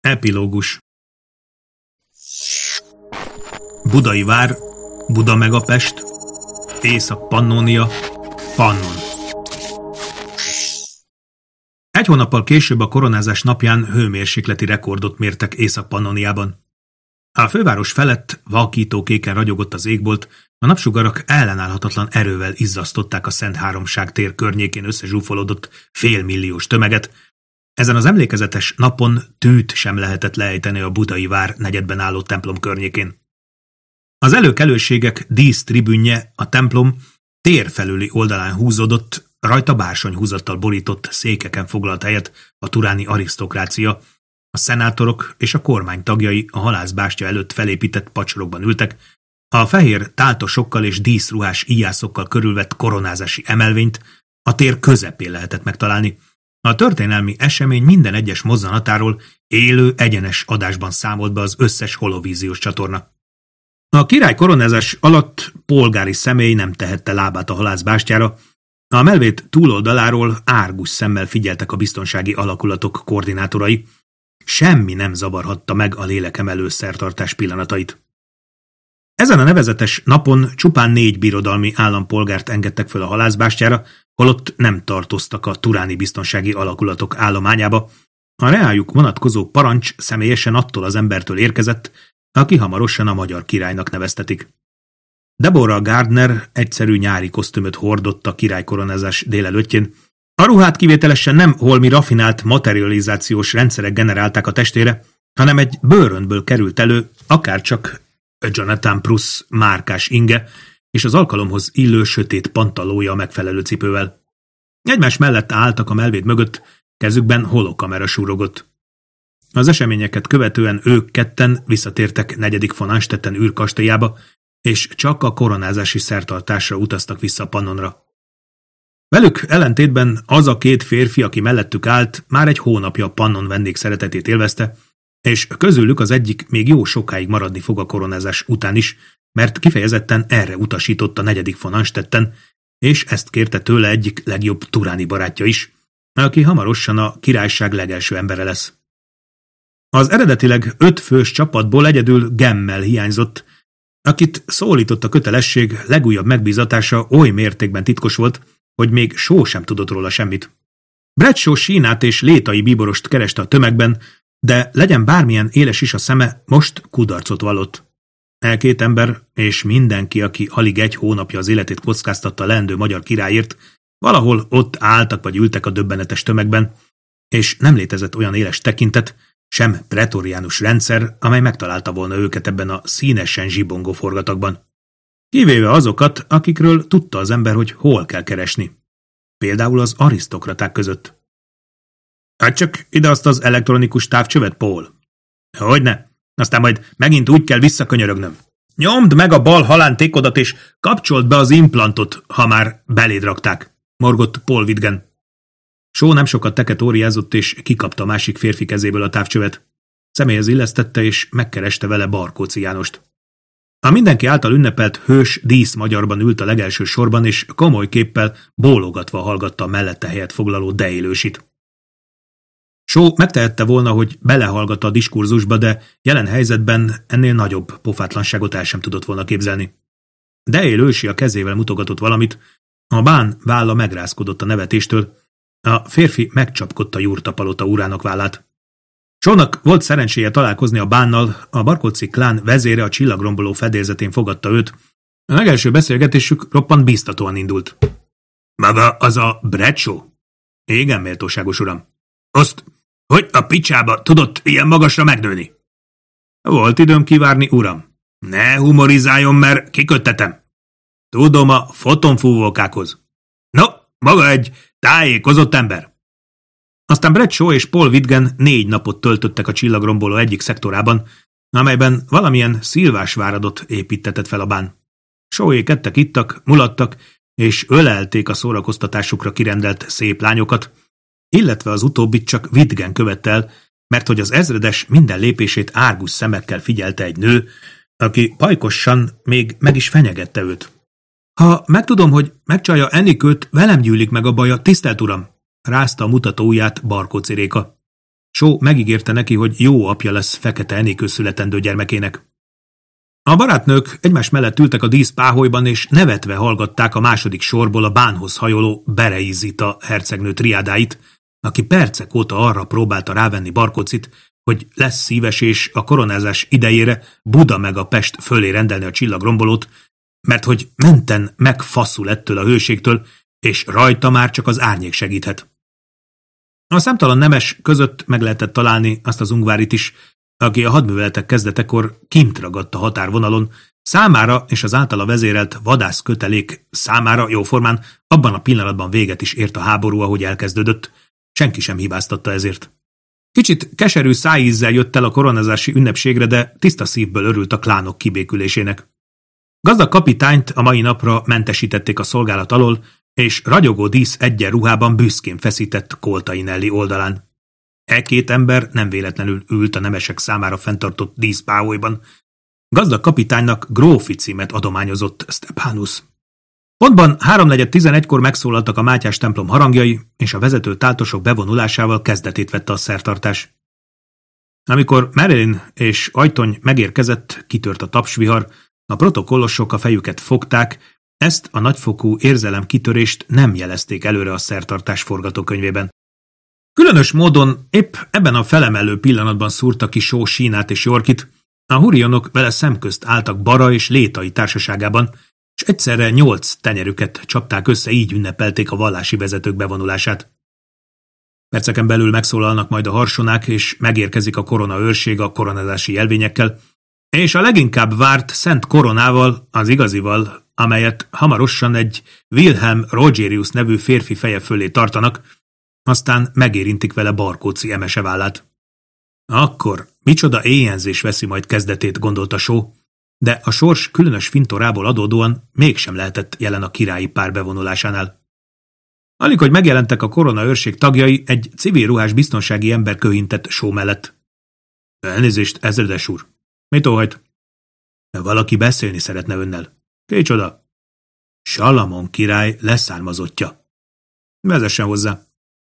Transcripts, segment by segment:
Epilógus. Budai vár, Buda meg a Pest, Észak-Pannónia, Pannon. Egy hónappal később a koronázás napján hőmérsékleti rekordot mértek Észak-Pannoniában. A főváros felett vakítókéken ragyogott az égbolt, a napsugarak ellenállhatatlan erővel izzasztották a Szent Háromság tér környékén összezsúfolódott félmilliós tömeget. Ezen az emlékezetes napon tűt sem lehetett leejteni a budai vár negyedben álló templom környékén. Az előkelőségek dísztribünje, a templom tér felüli oldalán húzódott, rajta bársonyhúzattal borított székeken foglalt helyet a turáni arisztokrácia, a szenátorok és a kormány tagjai a halászbástya előtt felépített pacsorokban ültek, a fehér táltosokkal és díszruhás íjászokkal körülvett koronázási emelvényt a tér közepén lehetett megtalálni. A történelmi esemény minden egyes mozzanatáról élő, egyenes adásban számolt be az összes holovíziós csatorna. A király koronázás alatt polgári személy nem tehette lábát a halászbástyára, a melvét túloldaláról árgus szemmel figyeltek a biztonsági alakulatok koordinátorai. Semmi nem zavarhatta meg a lélekemelő szertartás pillanatait. Ezen a nevezetes napon csupán 4 birodalmi állampolgárt engedtek föl a halászbástyára, holott nem tartoztak a turáni biztonsági alakulatok állományába. A reájuk vonatkozó parancs személyesen attól az embertől érkezett, aki hamarosan a magyar királynak neveztetik. Deborah Gardner egyszerű nyári kosztümöt hordott a királykoronázás délelőttjén. A ruhát kivételesen nem holmi raffinált materializációs rendszerek generálták a testére, hanem egy bőröndből került elő, akárcsak Jonathan Pruss márkás inge, és az alkalomhoz illő sötét pantalója a megfelelő cipővel. Egymás mellett álltak a melvéd mögött, kezükben holokamera súrogott. Az eseményeket követően ők ketten visszatértek 4. von Anstetten űrkastélyába, és csak a koronázási szertartásra utaztak vissza Pannonra. Velük ellentétben az a 2 férfi, aki mellettük állt, már egy hónapja Pannon vendégszeretetét élvezte, és közülük az egyik még jó sokáig maradni fog a koronázás után is, mert kifejezetten erre utasított a 4. von Anstetten, és ezt kérte tőle egyik legjobb turáni barátja is, aki hamarosan a királyság legelső embere lesz. Az eredetileg 5 fős csapatból egyedül Gemmel hiányzott, akit szólított a kötelesség, legújabb megbízatása oly mértékben titkos volt, hogy még Shaw sem tudott róla semmit. Bradshaw sínát és létai bíborost kereste a tömegben, de legyen bármilyen éles is a szeme, most kudarcot vallott. 2 ember és mindenki, aki alig 1 hónapja az életét kockáztatta a leendő magyar királyért, valahol ott álltak vagy ültek a döbbenetes tömegben, és nem létezett olyan éles tekintet, sem pretoriánus rendszer, amely megtalálta volna őket ebben a színesen zsibongó forgatagban. Kivéve azokat, akikről tudta az ember, hogy hol kell keresni. Például az arisztokraták között. Hát csak ide azt az elektronikus távcsövet, Paul. Hogyne, aztán majd megint úgy kell visszakönyörögnöm. Nyomd meg a bal halántékodat és kapcsold be az implantot, ha már beléd rakták, morgott Paul Vidgen. Shaw nem sokat teketóriázott és kikapta a másik férfi kezéből a távcsövet. Személyhez illesztette és megkereste vele Barkóczy Jánost. A mindenki által ünnepelt hős dísz magyarban ült a legelső sorban, és komoly képpel bólogatva hallgatta a mellette helyet foglaló deélősit. Shaw megtehette volna, hogy belehallgat a diskurzusba, de jelen helyzetben ennél nagyobb pofátlanságot el sem tudott volna képzelni. Deélősi a kezével mutogatott valamit, a bán válla megrázkodott a nevetéstől, a férfi megcsapkodta jurtapalota urának vállát. Shawnak volt szerencséje találkozni a bánnal, a Barkóczy klán vezére a csillagromboló fedélzetén fogadta őt. A legelső beszélgetésük roppant bíztatóan indult. Maga az a Bradshaw? Igen, méltóságos uram. Azt, hogy a picsába tudott ilyen magasra megnőni? Volt időm kivárni, uram. Ne humorizáljon, mert kiköttetem. Tudom, a fotonfúvókákhoz. No, maga egy tájékozott ember. Aztán Bradshaw és Paul Vidgen 4 napot töltöttek a csillagromboló egyik szektorában, amelyben valamilyen szilvásváradot építtetett fel a bán. Shawék ettek, ittak, mulattak, és ölelték a szórakoztatásukra kirendelt szép lányokat, illetve az utóbbit csak Vidgen követte el, mert hogy az ezredes minden lépését árgus szemekkel figyelte egy nő, aki pajkosan még meg is fenyegette őt. Ha megtudom, hogy megcsalja Enikőt, velem gyűlik meg a baja, tisztelt uram, rázta a mutató ujját Barkóczy Réka. Shaw megígérte neki, hogy jó apja lesz Fekete Enikő születendő gyermekének. A barátnők egymás mellett ültek a díszpáholyban, és nevetve hallgatták a második sorból a bánhoz hajoló Berei Zita hercegnő triádáit, aki percek óta arra próbálta rávenni Barkócit, hogy lesz szíves és a koronázás idejére Buda meg a Pest fölé rendelni a csillagrombolót, mert hogy menten megfaszul ettől a hőségtől, és rajta már csak az árnyék segíthet. A számtalan nemes között meg lehetett találni azt az Ungvárit is, aki a hadműveletek kezdetekor kint ragadt a határvonalon, számára és az általa vezérelt vadászkötelék számára jóformán abban a pillanatban véget is ért a háború, ahogy elkezdődött. Senki sem hibáztatta ezért. Kicsit keserű szájízzel jött el a koronázási ünnepségre, de tiszta szívből örült a klánok kibékülésének. Gazdag kapitányt a mai napra mentesítették a szolgálat alól, és ragyogó dísz egyenruhában büszkén feszített Koltai Nelly oldalán. Két ember nem véletlenül ült a nemesek számára fenntartott díszpáholyban. Gazdag kapitánynak grófi címet adományozott Stephanus. Pontban 3:11-kor megszólaltak a Mátyás templom harangjai, és a vezető táltosok bevonulásával kezdetét vette a szertartás. Amikor Marilyn és Ajtony megérkezett, kitört a tapsvihar, a protokollosok a fejüket fogták, ezt a nagyfokú érzelemkitörést nem jelezték előre a szertartás forgatókönyvében. Különös módon épp ebben a felemelő pillanatban szúrta ki Shaw sínát és Yorkit, a hurionok vele szemközt álltak Bara és Létai társaságában, és egyszerre 8 tenyerüket csapták össze, így ünnepelték a vallási vezetők bevonulását. Perceken belül megszólalnak majd a harsonák, és megérkezik a korona őrség a koronázási jelvényekkel, és a leginkább várt szent koronával, az igazival, amelyet hamarosan egy Wilhelm Rogerius nevű férfi feje fölé tartanak, aztán megérintik vele Barkóczy emese vállát. Akkor micsoda éjjenzés veszi majd kezdetét, gondolta Shaw, de a sors különös fintorából adódóan mégsem lehetett jelen a királyi pár bevonulásánál. Alig, hogy megjelentek a korona őrség tagjai, egy civil ruhás biztonsági ember köhintett Shaw mellett. Elnézést, ezredes úr. Mit óhajt? Valaki beszélni szeretne önnel. Kicsoda? Salamon király leszármazottja. Vezessen hozzá.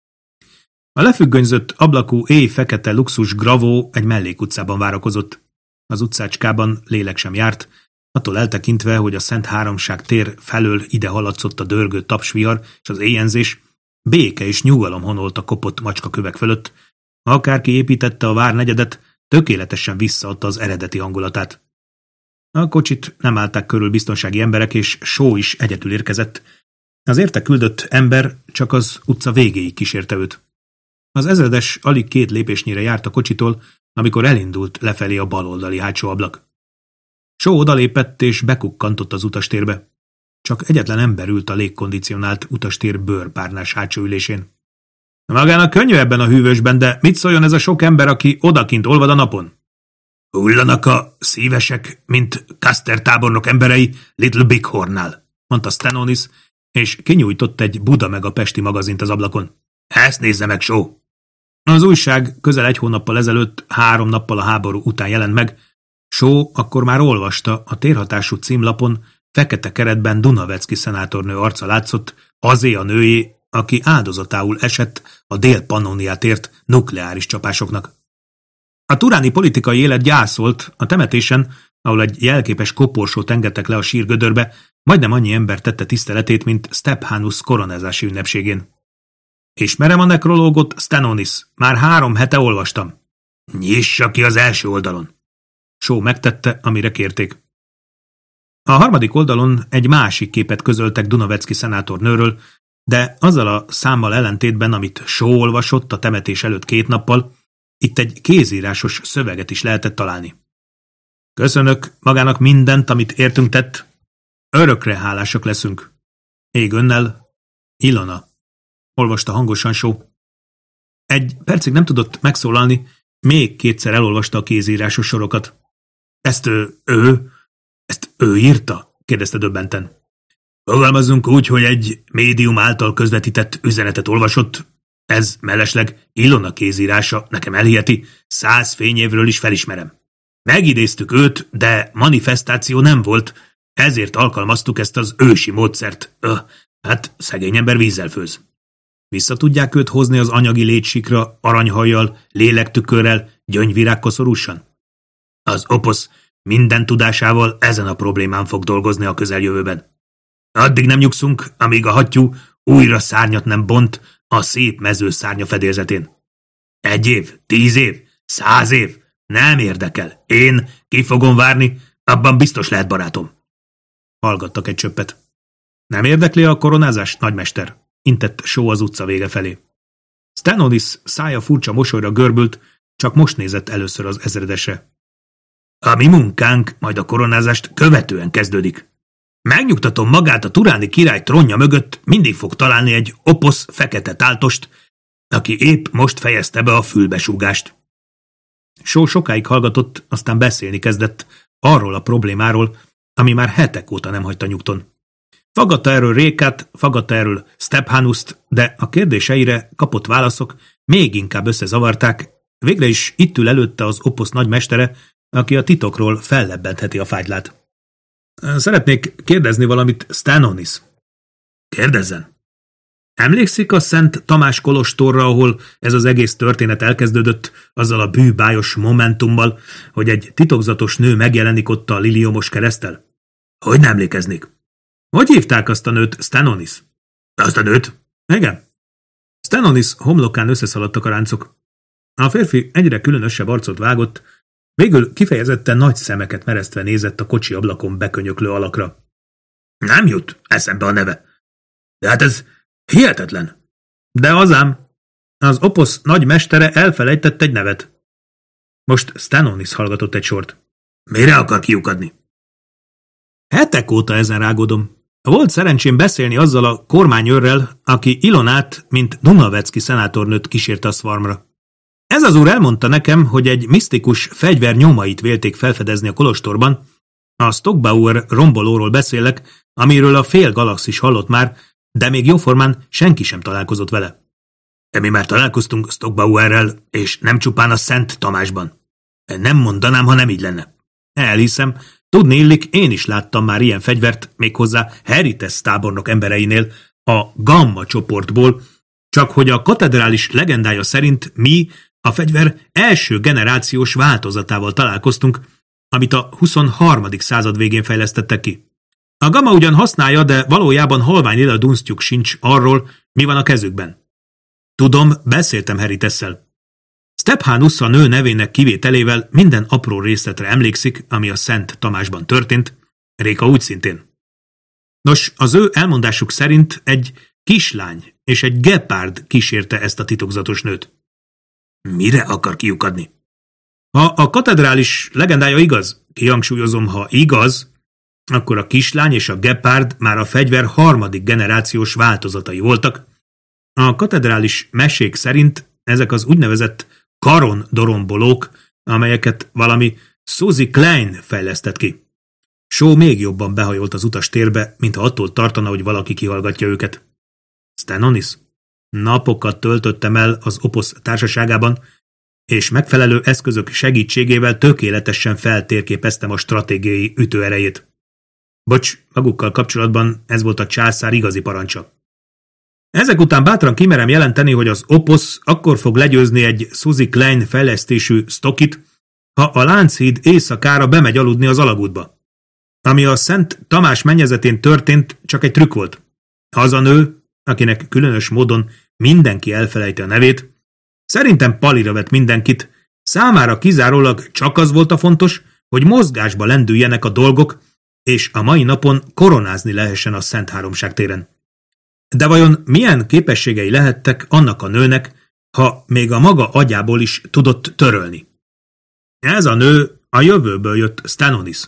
A lefüggönyzött ablakú éj-fekete luxus gravó egy mellékutcában várakozott. Az utcácskában lélek sem járt, attól eltekintve, hogy a Szent Háromság tér felől ide haladszott a dörgő tapsvihar és az éjjenzés, béke és nyugalom honolt a kopott macskakövek fölött. Akárki építette a várnegyedet, tökéletesen visszaadta az eredeti hangulatát. A kocsit nem állták körül biztonsági emberek, és Shaw is egyedül érkezett. Az érte küldött ember csak az utca végéig kísérte őt. Az ezredes alig 2 lépésnyire járt a kocsitól, amikor elindult lefelé a baloldali hátsó ablak. Shaw odalépett és bekukkantott az utastérbe. Csak egyetlen ember ült a légkondicionált utastér bőrpárnás hátsó ülésén. Magának könnyű ebben a hűvösben, de mit szóljon ez a sok ember, aki odakint olvad a napon? Hullanak a szívesek, mint Custer tábornok emberei Little Bighornnál, mondta Stenonis, és kinyújtott egy Buda meg a Pesti magazint az ablakon. Ezt nézze meg, Shaw! Az újság közel 1 hónappal ezelőtt, 3 nappal a háború után jelent meg. Shaw akkor már olvasta, a térhatású címlapon fekete keretben Dunavecki szenátornő arca látszott, azé a nőjé, aki áldozatául esett a Dél-Pannoniát ért nukleáris csapásoknak. A turáni politikai élet gyászolt, a temetésen, ahol egy jelképes koporsót engedtek le a sírgödörbe, majdnem annyi ember tette tiszteletét, mint Stephanus koronázási ünnepségén. Ismerem a nekrológot, Stenonis, már 3 hete olvastam. Nyissa ki az első oldalon. Shaw megtette, amire kérték. A 3. oldalon egy másik képet közöltek Dunavecki szenátornőről, de azzal a számmal ellentétben, amit Shaw olvasott a temetés előtt 2 nappal, itt egy kézírásos szöveget is lehetett találni. Köszönök magának mindent, amit értünk tett. Örökre hálásak leszünk. Ég önnel, Ilona. Olvasta hangosan Shaw. Egy percig nem tudott megszólalni, még 2-szer elolvasta a kézírásos sorokat. Ezt ő írta? Kérdezte döbbenten. Fogalmazzunk úgy, hogy egy médium által közvetített üzenetet olvasott. Ez mellesleg Ilona kézírása, nekem elhiheti, 100 fényévről is felismerem. Megidéztük őt, de manifestáció nem volt, ezért alkalmaztuk ezt az ősi módszert. Hát szegény ember vízzel főz. Vissza tudják őt hozni az anyagi létsikra, aranyhajjal, lélektükörrel, gyöngyvirágkoszorúsan? Az oposz minden tudásával ezen a problémán fog dolgozni a közeljövőben. Addig nem nyugszunk, amíg a hattyú újra szárnyat nem bont a szép mező szárnya fedélzetén. 1 év, 10 év, 100 év, nem érdekel. Én ki fogom várni, abban biztos lehet, barátom. Hallgattak egy csöppet. Nem érdekli a koronázás, nagymester? Intett Shaw az utca vége felé. Stanonis szája furcsa mosolyra görbült, csak most nézett először az ezredesre. A mi munkánk majd a koronázást követően kezdődik. Megnyugtatom magát, a turáni király trónja mögött mindig fog találni egy oposz fekete táltost, aki épp most fejezte be a fülbesúgást. Shaw sokáig hallgatott, aztán beszélni kezdett arról a problémáról, ami már hetek óta nem hagyta nyugton. Faggatta erről Rékát, faggatta erről Stephanust, de a kérdéseire kapott válaszok még inkább összezavarták. Végre is itt ül előtte az oposz nagymestere, aki a titokról fellebbentheti a fágylát. Szeretnék kérdezni valamit, Stanonis. Kérdezzen. Emlékszik a Szent Tamás kolostorra, ahol ez az egész történet elkezdődött, azzal a bűbájos momentummal, hogy egy titokzatos nő megjelenik ott a liliomos kereszttel? Hogy nem emlékeznék? Hogy hívták azt a nőt, Stanonis? Azt a nőt? Igen. Stanonis homlokán összeszaladtak a ráncok. A férfi egyre különösebb arcot vágott, végül kifejezetten nagy szemeket meresztve nézett a kocsi ablakon bekönyöklő alakra. Nem jut eszembe a neve. De hát ez hihetetlen. De azám, az oposz nagy mestere elfelejtett egy nevet. Most Stanonis hallgatott egy sort. Mire akar kiukadni? Hetek óta ezen rágódom. Volt szerencsém beszélni azzal a kormányőrrel, aki Ilonát, mint Dunavecki szenátornőt kísérte a Svarmra. Ez az úr elmondta nekem, hogy egy misztikus fegyver nyomait vélték felfedezni a kolostorban. A Stockbauer rombolóról beszélek, amiről a fél galaxis hallott már, de még jóformán senki sem találkozott vele. De mi már találkoztunk Stockbauerrel, és nem csupán a Szent Tamásban. Nem mondanám, ha nem így lenne. Elhiszem, tudni illik, én is láttam már ilyen fegyvert, méghozzá Herites tábornok embereinél, a Gamma csoportból, csak hogy a katedrális legendája szerint mi a fegyver első generációs változatával találkoztunk, amit a 23. század végén fejlesztettek ki. A Gamma ugyan használja, de valójában halvány lila dunsztjuk sincs arról, mi van a kezükben. Tudom, beszéltem Heritesszel. Stephanus a nő nevének kivételével minden apró részletre emlékszik, ami a Szent Tamásban történt, Réka úgy szintén. Nos, az ő elmondásuk szerint egy kislány és egy gepárd kísérte ezt a titokzatos nőt. Mire akar kiukadni? Ha a katedrális legendája igaz, kihangsúlyozom, ha igaz, akkor a kislány és a gepárd már a fegyver 3. generációs változatai voltak. A katedrális mesék szerint ezek az úgynevezett karon-dorombolók, amelyeket valami Suzy Klein fejlesztett ki. Shaw még jobban behajolt az utastérbe, mintha attól tartana, hogy valaki kihallgatja őket. Stanonis, napokat töltöttem el az oposz társaságában, és megfelelő eszközök segítségével tökéletesen feltérképeztem a stratégiai ütőerejét. Bocs, magukkal kapcsolatban ez volt a császár igazi parancsa. Ezek után bátran kimerem jelenteni, hogy az oposz akkor fog legyőzni egy Suzy Klein fejlesztésű Stockit, ha a Lánchíd éjszakára bemegy aludni az alagútba. Ami a Szent Tamás mennyezetén történt, csak egy trükk volt. Az a nő, akinek különös módon mindenki elfelejti a nevét, szerintem palira vett mindenkit, számára kizárólag csak az volt a fontos, hogy mozgásba lendüljenek a dolgok, és a mai napon koronázni lehessen a Szent Háromság téren. De vajon milyen képességei lehettek annak a nőnek, ha még a maga agyából is tudott törölni? Ez a nő a jövőből jött, Stanonis.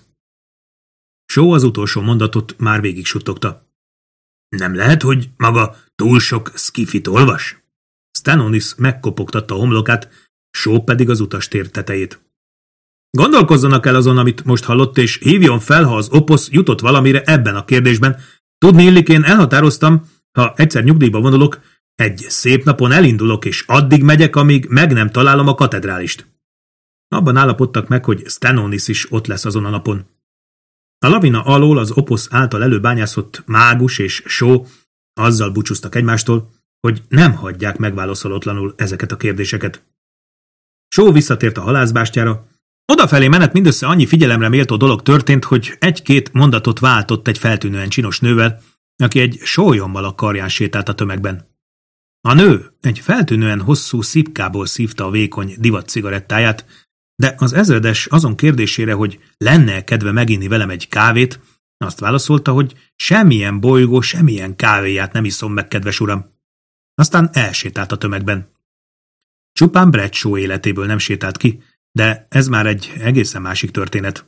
Shaw az utolsó mondatot már végig suttogta. Nem lehet, hogy maga túl sok skifit olvas? Stanonis megkopogtatta a homlokát, Shaw pedig az utastér tetejét. Gondolkozzanak el azon, amit most hallott, és hívjon fel, ha az oposz jutott valamire ebben a kérdésben. Tudni illik, én elhatároztam, ha egyszer nyugdíjba vonulok, egy szép napon elindulok, és addig megyek, amíg meg nem találom a katedrálist. Abban állapodtak meg, hogy Stanonis is ott lesz azon a napon. A lavina alól az oposz által előbányászott mágus és Shaw azzal búcsúztak egymástól, hogy nem hagyják megválaszolatlanul ezeket a kérdéseket. Shaw visszatért a halászbástyára. Odafelé menet mindössze annyi figyelemre méltó dolog történt, hogy egy-két mondatot váltott egy feltűnően csinos nővel, aki egy sólyommal a karján sétált a tömegben. A nő egy feltűnően hosszú szipkából szívta a vékony divat cigarettáját, de az ezredes azon kérdésére, hogy lenne kedve meginni velem egy kávét, azt válaszolta, hogy semmilyen bolygó, semmilyen kávéját nem iszom meg, kedves uram. Aztán elsétált a tömegben. Csupán Bradshaw életéből nem sétált ki, de ez már egy egészen másik történet.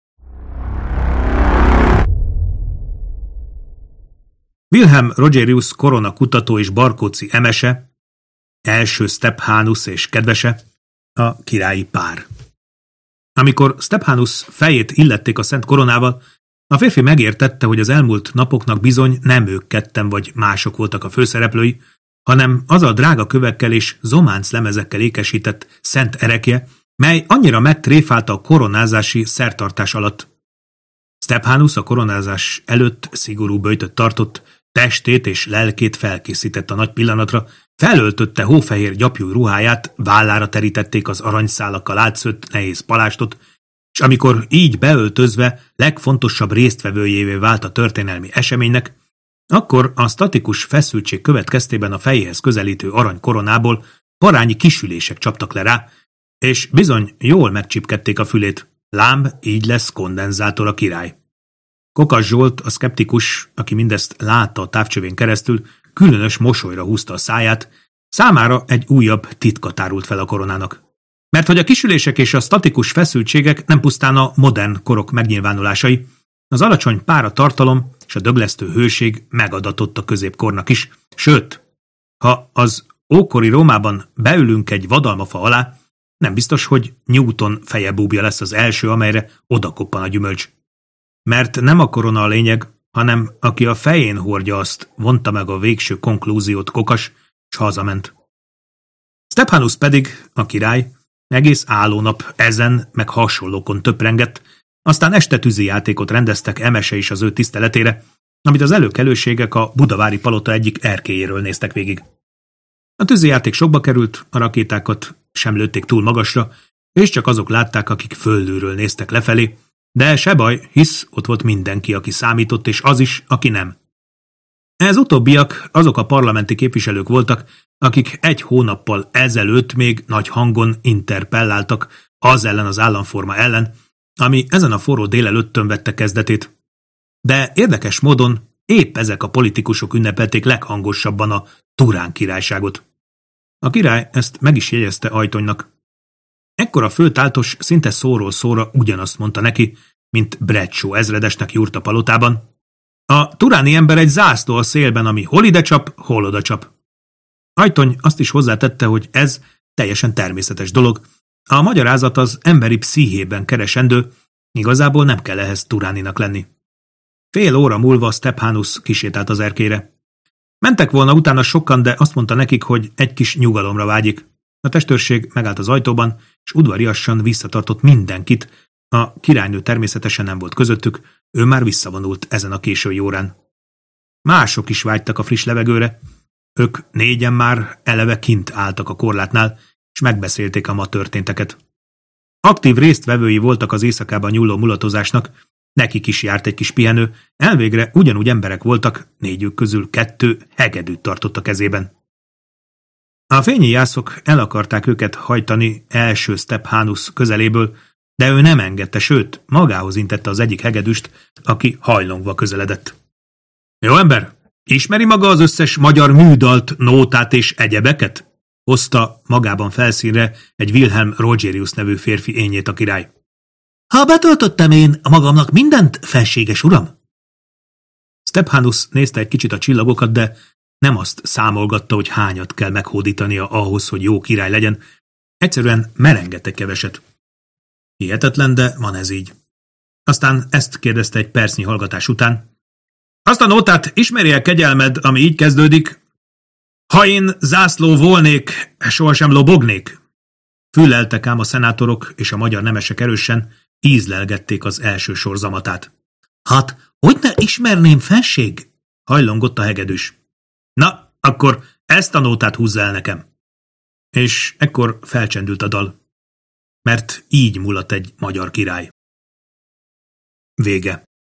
Wilhelm Rogerius korona kutató és barkóci emese, első Stephanus és kedvese, a királyi pár. Amikor Stephanus fejét illették a szent koronával, a férfi megértette, hogy az elmúlt napoknak bizony nem ők ketten vagy mások voltak a főszereplői, hanem az a drága kövekkel és zománc lemezekkel ékesített szent erekje, mely annyira megtréfálta a koronázási szertartás alatt. Stephanus a koronázás előtt szigorú böjtöt tartott, testét és lelkét felkészített a nagy pillanatra, felöltötte hófehér gyapjú ruháját, vállára terítették az aranyszálakkal átszőtt nehéz palástot, és amikor így beöltözve legfontosabb résztvevőjévé vált a történelmi eseménynek, akkor a statikus feszültség következtében a fejéhez közelítő arany koronából parányi kisülések csaptak le rá, és bizony jól megcsipkedték a fülét. Lám, így lesz kondenzátor a király. Kokas Zsolt, a szkeptikus, aki mindezt látta a távcsövén keresztül, különös mosolyra húzta a száját, számára egy újabb titka tárult fel a koronának. Mert hogy a kisülések és a statikus feszültségek nem pusztán a modern korok megnyilvánulásai, az alacsony páratartalom és a döglesztő hőség megadatott a középkornak is, sőt, ha az ókori Rómában beülünk egy vadalmafa alá, nem biztos, hogy Newton fejebúbja lesz az első, amelyre odakoppan a gyümölcs. Mert nem a korona a lényeg, hanem aki a fején hordja azt, vonta meg a végső konklúziót Kokas, s hazament. Stephanus pedig, a király, egész állónap ezen meg hasonlókon töprengett, aztán este tűzijátékot rendeztek emese is az ő tiszteletére, amit az előkelőségek a budavári palota egyik erkélyéről néztek végig. A tűzijáték sokba került, a rakétákat sem lőtték túl magasra, és csak azok látták, akik földről néztek lefelé, de se baj, hisz ott volt mindenki, aki számított, és az is, aki nem. Ez utóbbiak azok a parlamenti képviselők voltak, akik egy hónappal ezelőtt még nagy hangon interpelláltak az ellen az államforma ellen, ami ezen a forró délelőttön vette kezdetét. De érdekes módon épp ezek a politikusok ünnepelték leghangosabban a Turán királyságot. A király ezt meg is jegyezte Ajtonynak. Ekkor a főtáltos szinte szóról szóra ugyanazt mondta neki, mint Bradshaw ezredesnek Jurta palotában. A turáni ember egy zászló a szélben, ami hol ide csap, hol oda csap. Ajtony azt is hozzátette, hogy ez teljesen természetes dolog. A magyarázat az emberi pszichében keresendő, igazából nem kell ehhez turáninak lenni. Fél óra múlva Stephanus kisétált az erkére. Mentek volna utána sokan, de azt mondta nekik, hogy egy kis nyugalomra vágyik. A testőrség megállt az ajtóban, és udvariasan visszatartott mindenkit. A királynő természetesen nem volt közöttük, ő már visszavonult ezen a késői órán. Mások is vágytak a friss levegőre. Ők négyen már eleve kint álltak a korlátnál, és megbeszélték a ma történteket. Aktív résztvevői voltak az éjszakában nyúló mulatozásnak, nekik is járt egy kis pihenő, elvégre ugyanúgy emberek voltak, négyük közül 2 hegedűt tartott a kezében. A fényi jászok el akarták őket hajtani első Stephanus közeléből, de ő nem engedte, sőt, magához intette az egyik hegedűst, aki hajlongva közeledett. Jó ember, ismeri maga az összes magyar műdalt, nótát és egyebeket? Hozta magában felszínre egy Wilhelm Rogerius nevű férfi énjét a király. Ha betöltöttem én magamnak mindent, felséges uram? Stephanus nézte egy kicsit a csillagokat, de nem azt számolgatta, hogy hányat kell meghódítania ahhoz, hogy jó király legyen. Egyszerűen merengett egy keveset. Hihetetlen, de van ez így. Aztán ezt kérdezte egy percnyi hallgatás után. Azt a nótát ismeri el kegyelmed, ami így kezdődik? Ha én zászló volnék, sohasem lobognék. Füleltek ám a szenátorok és a magyar nemesek erősen, ízlelgették az első sor zamatát. Hát, hogy ne ismerném, felség? Hajlongott a hegedűs. Na, akkor Ezt a nótát húzza el nekem. És ekkor felcsendült a dal. Mert így mulat egy magyar király. Vége.